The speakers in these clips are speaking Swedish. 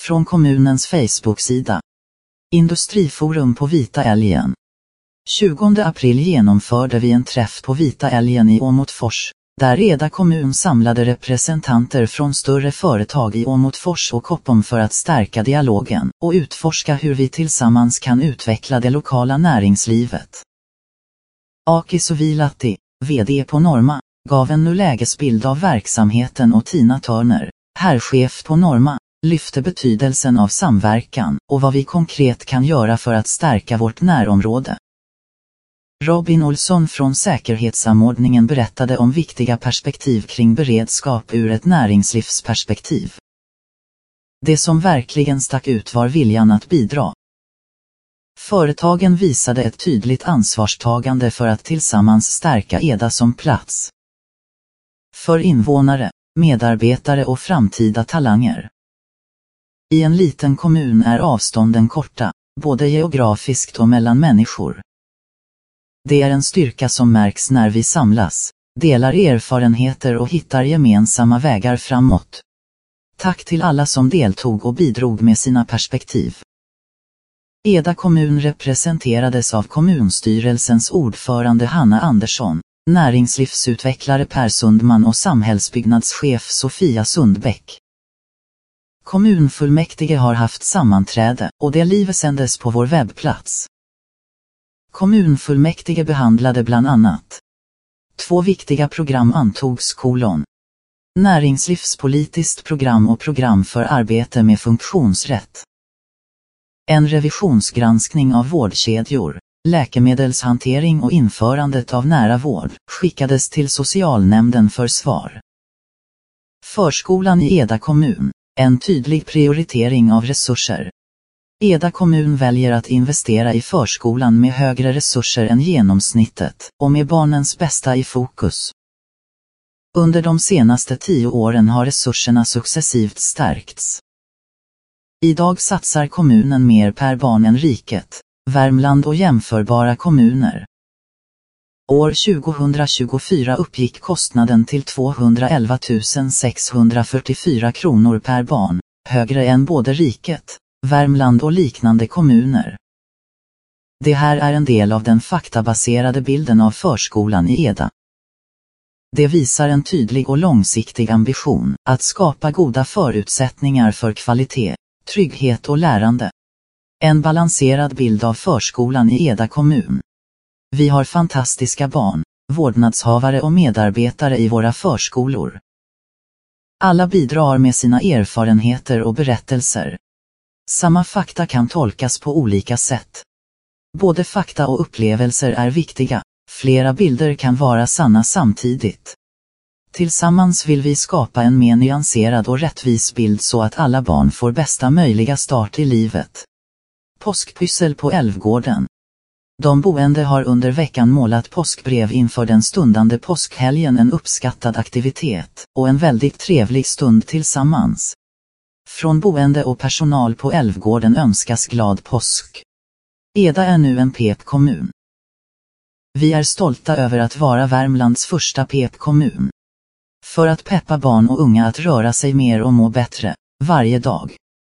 Från kommunens Facebook-sida. Industriforum på Vita älgen. 20 april genomförde vi en träff på Vita älgen i Åmotfors, där Eda kommun samlade representanter från större företag i Åmotfors och Koppom för att stärka dialogen och utforska hur vi tillsammans kan utveckla det lokala näringslivet. Aki Sovilati, vd på Norma, gav en nulägesbild av verksamheten och Tina Törner, herrchef på Norma, lyfte betydelsen av samverkan och vad vi konkret kan göra för att stärka vårt närområde. Robin Olsson från säkerhetssamordningen berättade om viktiga perspektiv kring beredskap ur ett näringslivsperspektiv. Det som verkligen stack ut var viljan att bidra. Företagen visade ett tydligt ansvarstagande för att tillsammans stärka Eda som plats för invånare, medarbetare och framtida talanger. I en liten kommun är avstånden korta, både geografiskt och mellan människor. Det är en styrka som märks när vi samlas, delar erfarenheter och hittar gemensamma vägar framåt. Tack till alla som deltog och bidrog med sina perspektiv. Eda kommun representerades av kommunstyrelsens ordförande Hanna Andersson, näringslivsutvecklare Per Sundman och samhällsbyggnadschef Sofia Sundbäck. Kommunfullmäktige har haft sammanträde och det livesändes på vår webbplats. Kommunfullmäktige behandlade bland annat 2 viktiga program antogs: näringslivspolitiskt program och program för arbete med funktionsrätt. En revisionsgranskning av vårdkedjor, läkemedelshantering och införandet av nära vård skickades till socialnämnden för svar. Förskolan i Eda kommun, en tydlig prioritering av resurser. Eda kommun väljer att investera i förskolan med högre resurser än genomsnittet och med barnens bästa i fokus. Under de senaste 10 åren har resurserna successivt stärkts. Idag satsar kommunen mer per barn än riket, Värmland och jämförbara kommuner. År 2024 uppgick kostnaden till 211 644 kronor per barn, högre än både riket, Värmland och liknande kommuner. Det här är en del av den faktabaserade bilden av förskolan i Eda. Det visar en tydlig och långsiktig ambition att skapa goda förutsättningar för kvalitet, trygghet och lärande. En balanserad bild av förskolan i Eda kommun. Vi har fantastiska barn, vårdnadshavare och medarbetare i våra förskolor. Alla bidrar med sina erfarenheter och berättelser. Samma fakta kan tolkas på olika sätt. Både fakta och upplevelser är viktiga, flera bilder kan vara sanna samtidigt. Tillsammans vill vi skapa en mer nyanserad och rättvis bild så att alla barn får bästa möjliga start i livet. Påskpyssel på Älvgården. De boende har under veckan målat påskbrev inför den stundande påskhelgen, en uppskattad aktivitet och en väldigt trevlig stund tillsammans. Från boende och personal på Älvgården önskas glad påsk. Eda är nu en PEP-kommun. Vi är stolta över att vara Värmlands första PEP-kommun. För att peppa barn och unga att röra sig mer och må bättre, varje dag.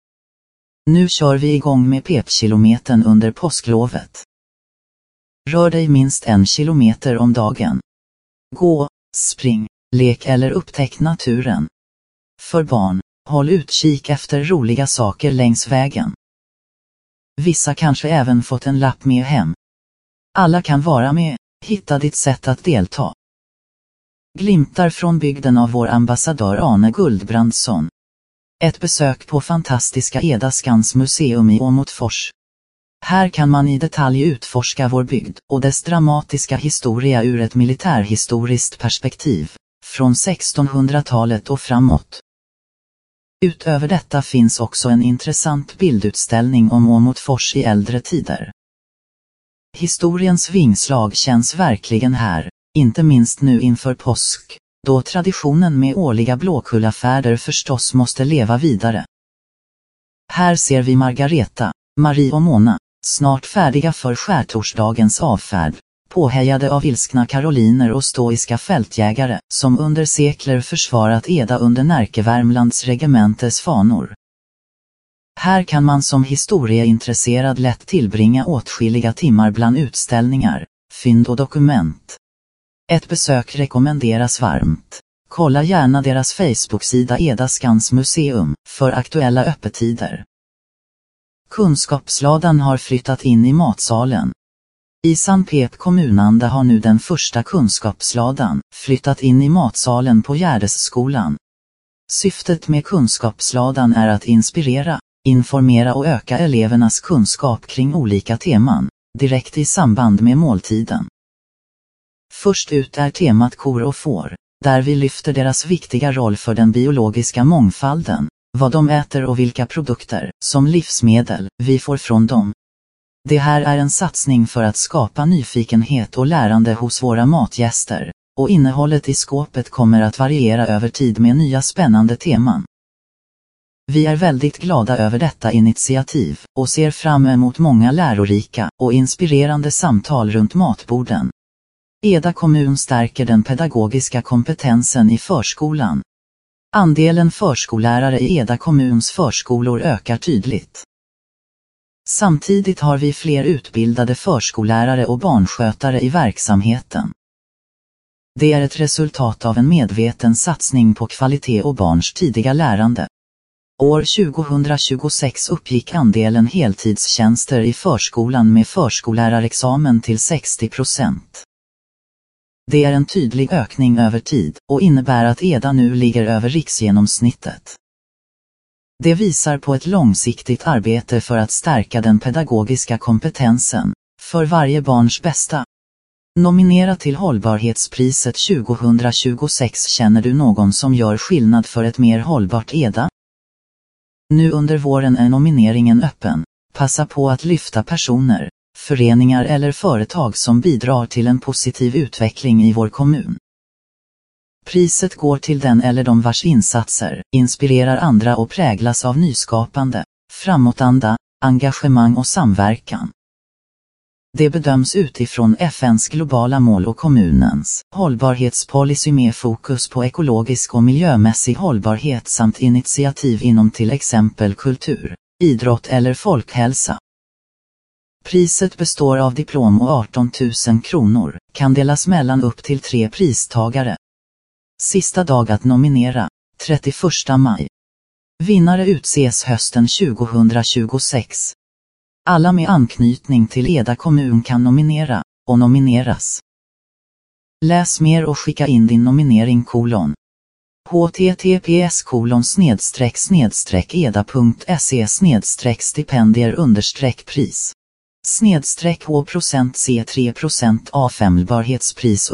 Nu kör vi igång med PEP-kilometern under påsklovet. Rör dig minst 1 kilometer om dagen. Gå, spring, lek eller upptäck naturen. För barn, håll utkik efter roliga saker längs vägen. Vissa kanske även fått en lapp med hem. Alla kan vara med, hitta ditt sätt att delta. Glimtar från bygden av vår ambassadör Arne Guldbrandsson. Ett besök på fantastiska Eda Skans museum i Åmotfors. Här kan man i detalj utforska vår bygd och dess dramatiska historia ur ett militärhistoriskt perspektiv, från 1600-talet och framåt. Utöver detta finns också en intressant bildutställning om Åmotfors i äldre tider. Historiens vingslag känns verkligen här, inte minst nu inför påsk, då traditionen med årliga Blåkullafärder förstås måste leva vidare. Här ser vi Margareta, Marie och Mona, snart färdiga för skärtorsdagens avfärd, påhejade av ilskna karoliner och stoiska fältjägare, som under sekler försvarat Eda under Närke Värmlands regementes fanor. Här kan man som historieintresserad lätt tillbringa åtskilliga timmar bland utställningar, fynd och dokument. Ett besök rekommenderas varmt. Kolla gärna deras Facebook-sida Edaskans museum för aktuella öppettider. Kunskapsladan har flyttat in i matsalen. I San Pep kommunanda har nu den första kunskapsladan flyttat in i matsalen på Gärdesskolan. Syftet med kunskapsladan är att inspirera, informera och öka elevernas kunskap kring olika teman, direkt i samband med måltiden. Först ut är temat kor och får, där vi lyfter deras viktiga roll för den biologiska mångfalden, vad de äter och vilka produkter, som livsmedel, vi får från dem. Det här är en satsning för att skapa nyfikenhet och lärande hos våra matgäster, och innehållet i skåpet kommer att variera över tid med nya spännande teman. Vi är väldigt glada över detta initiativ och ser fram emot många lärorika och inspirerande samtal runt matborden. Eda kommun stärker den pedagogiska kompetensen i förskolan. Andelen förskollärare i Eda kommuns förskolor ökar tydligt. Samtidigt har vi fler utbildade förskollärare och barnskötare i verksamheten. Det är ett resultat av en medveten satsning på kvalitet och barns tidiga lärande. År 2026 uppgick andelen heltidstjänster i förskolan med förskollärarexamen till 60%. Det är en tydlig ökning över tid och innebär att Eda nu ligger över riksgenomsnittet. Det visar på ett långsiktigt arbete för att stärka den pedagogiska kompetensen, för varje barns bästa. Nominera till hållbarhetspriset 2026. Känner du någon som gör skillnad för ett mer hållbart Eda? Nu under våren är nomineringen öppen. Passa på att lyfta personer, föreningar eller företag som bidrar till en positiv utveckling i vår kommun. Priset går till den eller de vars insatser inspirerar andra och präglas av nyskapande, framåtanda, engagemang och samverkan. Det bedöms utifrån FN:s globala mål och kommunens hållbarhetspolicy med fokus på ekologisk och miljömässig hållbarhet samt initiativ inom till exempel kultur, idrott eller folkhälsa. Priset består av diplom och 18 000 kronor, kan delas mellan upp till 3 pristagare. Sista dag att nominera, 31 maj. Vinnare utses hösten 2026. Alla med anknytning till Eda kommun kan nominera, och nomineras. Läs mer och skicka in din nominering : https://eda.se/stipendier_pris /H%C3% A5-barhetspris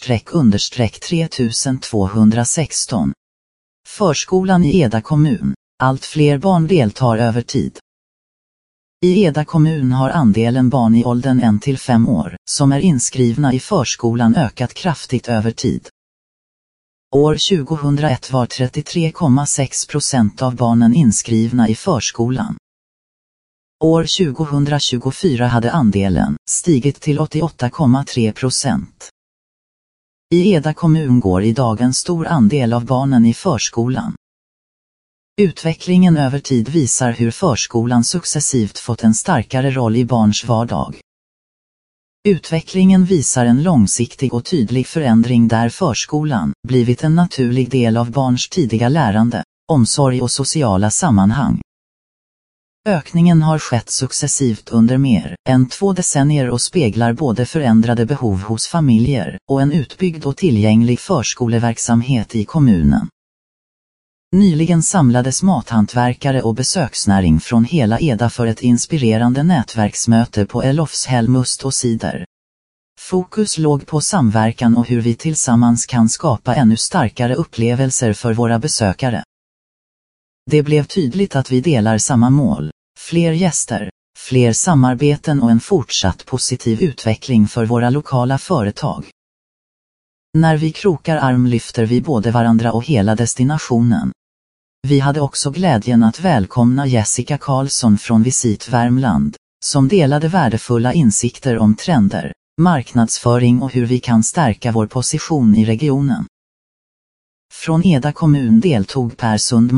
_3216. Förskolan i Eda kommun. Allt fler barn deltar över tid. I Eda kommun har andelen barn i åldern 1 till 5 år, som är inskrivna i förskolan ökat kraftigt över tid. År 2001 var 33,6% av barnen inskrivna i förskolan. År 2024 hade andelen stigit till 88,3%. I Eda kommun går idag en stor andel av barnen i förskolan. Utvecklingen över tid visar hur förskolan successivt fått en starkare roll i barns vardag. Utvecklingen visar en långsiktig och tydlig förändring där förskolan blivit en naturlig del av barns tidiga lärande, omsorg och sociala sammanhang. Ökningen har skett successivt under mer än 2 decennier och speglar både förändrade behov hos familjer och en utbyggd och tillgänglig förskoleverksamhet i kommunen. Nyligen samlades mathantverkare och besöksnäring från hela Eda för ett inspirerande nätverksmöte på Elofshem Must och Cider. Fokus låg på samverkan och hur vi tillsammans kan skapa ännu starkare upplevelser för våra besökare. Det blev tydligt att vi delar samma mål: fler gäster, fler samarbeten och en fortsatt positiv utveckling för våra lokala företag. När vi krokar arm lyfter vi både varandra och hela destinationen. Vi hade också glädjen att välkomna Jessica Karlsson från Visit Värmland, som delade värdefulla insikter om trender, marknadsföring och hur vi kan stärka vår position i regionen. Från Eda kommun deltog Per Sundman,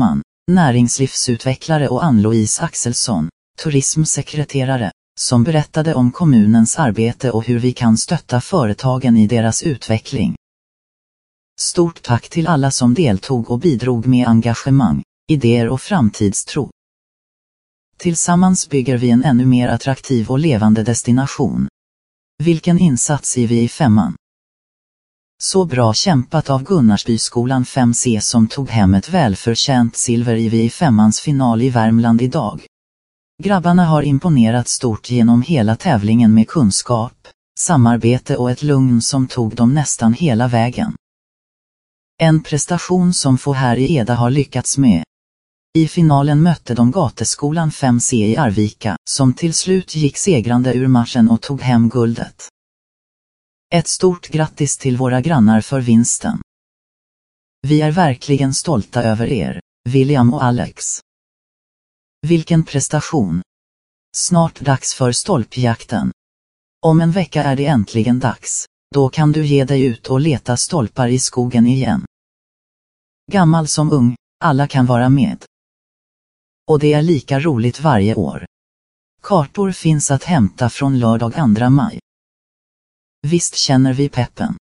näringslivsutvecklare, och Ann-Louise Axelsson, turismsekreterare, som berättade om kommunens arbete och hur vi kan stötta företagen i deras utveckling. Stort tack till alla som deltog och bidrog med engagemang, idéer och framtidstro. Tillsammans bygger vi en ännu mer attraktiv och levande destination. Vilken insats i vi i femman! Så bra kämpat av Gunnarsbyskolan 5C som tog hem ett välförtjänt silver i vi i femmans final i Värmland idag. Grabbarna har imponerat stort genom hela tävlingen med kunskap, samarbete och ett lugn som tog dem nästan hela vägen. En prestation som få här i Eda har lyckats med. I finalen mötte de Gateskolan 5C i Arvika, som till slut gick segrande ur matchen och tog hem guldet. Ett stort grattis till våra grannar för vinsten. Vi är verkligen stolta över er, William och Alex. Vilken prestation! Snart dags för stolpjakten. Om en vecka är det äntligen dags, då kan du ge dig ut och leta stolpar i skogen igen. Gammal som ung, alla kan vara med. Och det är lika roligt varje år. Kartor finns att hämta från lördag 2 maj. Visst känner vi peppen.